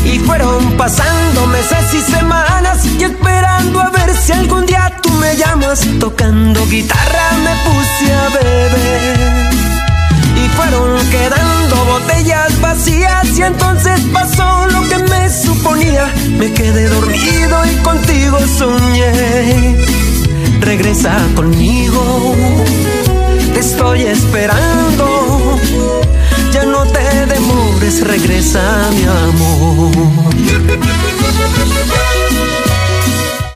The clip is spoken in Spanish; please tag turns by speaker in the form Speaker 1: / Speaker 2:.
Speaker 1: Y fueron pasando meses y semanas, y esperando a ver si algún día tú me llamas. Tocando guitarra me puse a beber, y fueron quedando botellas vacías, y entonces pasó lo que me suponía. Me quedé dormido y contigo soñé. Regresa conmigo, te estoy esperando. Ya no te demores, regresa mi amor.